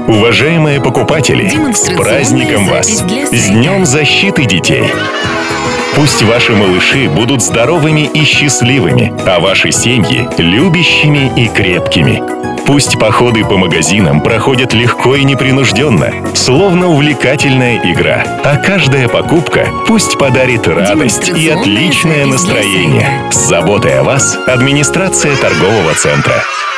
Уважаемые покупатели, с праздником вас! С Днем защиты детей! Пусть ваши малыши будут здоровыми и счастливыми, а ваши семьи — любящими и крепкими. Пусть походы по магазинам проходят легко и непринужденно, словно увлекательная игра. А каждая покупка пусть подарит радость и отличное настроение. С заботой о вас, администрация торгового центра.